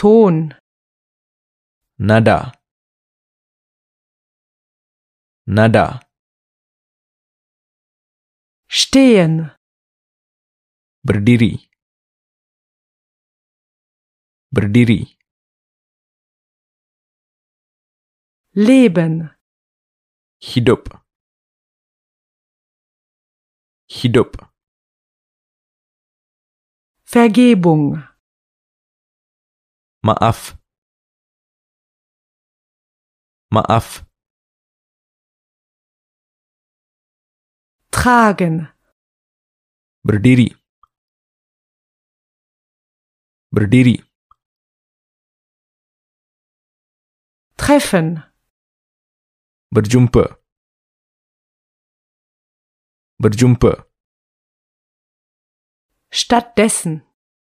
Ton. Nada. Nada. Stehen. Berdiri. Berdiri. Leben. Hidup. Hidup. Vergebung. Maaf. Maaf. Tragen. Berdiri. Berdiri. Treffen. Berjumpa. Berjumpa. Stattdessen.